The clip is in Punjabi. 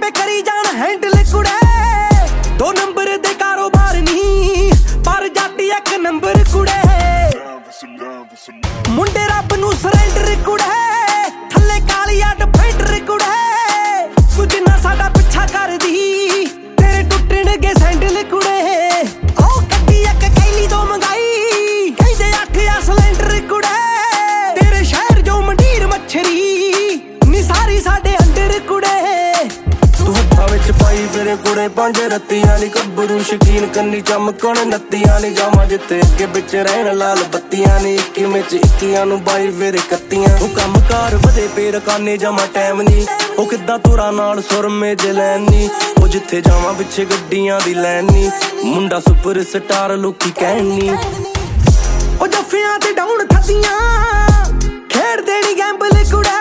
ਭਾਵੇਂ ਕਰੀ ਜਾਣ ਹੈਂਡਲ ਕੁੜੇ 2 ਨੰਬਰ ਦੇ ਕਾਰੋਬਾਰ ਨਹੀਂ ਪਰ ਜੱਟ 1 ਨੰਬਰ ਕੁੜੇ ਮੁੰਡੇ ਰੱਬ ਨੂੰ ਸਰੈਂਡਰ ਕੁੜੇ ਥੱਲੇ ਕਾਲੀਆ ਡਿਫੈਂਡਰ ਕੁੜੇ ਤੂੰ ਜਿੰਨਾ ਸਾਡਾ ਪਿੱਛਾ ਕਰਦੀ ਤੇਰੇ ਟੁੱਟਣਗੇ ਸੈਂਡਲ ਕੁੜੇ ਉਹ ਕੱਟੀ 1 ਕੈਲੀ ਤੋਂ ਮੰਗਾਈ ਕਹਿੰਦੇ 8 ਆ ਸਿਲੰਡਰ ਕੁੜੇ ਤੇਰੇ ਸ਼ਹਿਰ ਜੋ ਮੰਡੀਰ ਮੱਛਰੀ ਨੀ ਸਾਰੀ ਸਾਡੇ ਅੰਦਰ ਕੁੜੇ ਤੂੰ ਹੱਥਾਂ ਵਿੱਚ ਪਾਈ ਫਿਰੇ ਕੁੜੇ 5 ਰੱਤੀਆਂ ਨੀ ਗੱਭਰੂ ਸ਼ਕੀਨ ਕੰਨੀ ਚਮਕਣ ਨੱਤੀਆਂ ਨੀ ਜਾਵਾਂ ਜਿੱਥੇ ਅੱਗੇ ਵਿੱਚ ਰਹਿਣ ਲਾਲ ਬੱਤੀਆਂ ਨੀ 21 ਵਿੱਚ 21 ਨੂੰ 22 ਫਿਰ 31 ਉਹ ਕੰਮਕਾਰ ਵਧੇ ਪੇ ਰਕਾਨੇ ਜਾਵਾਂ ਟਾਈਮ ਨੀ ਉਹ ਕਿੱਦਾਂ ਤੁਰਾਂ ਨਾਲ ਸੁਰਮੇ ਚ ਲੈਣ ਨੀ ਉਹ ਜਿੱਥੇ ਜਾਵਾਂ ਪਿੱਛੇ ਗੱਡੀਆਂ ਦੀ ਲੈਣ ਨੀ ਮੁੰਡਾ ਸੁਪਰ ਸਟਾਰ ਲੋਕੀ ਕਹਿਣ ਨੀ ਉਹ ਜੱਫਿਆਂ ਤੇ ਡਾਉਣ ਥੱਦੀਆਂ ਖੇਡ ਦੇਣੀ ਗੈਂਬਲ ਕੁੜੇ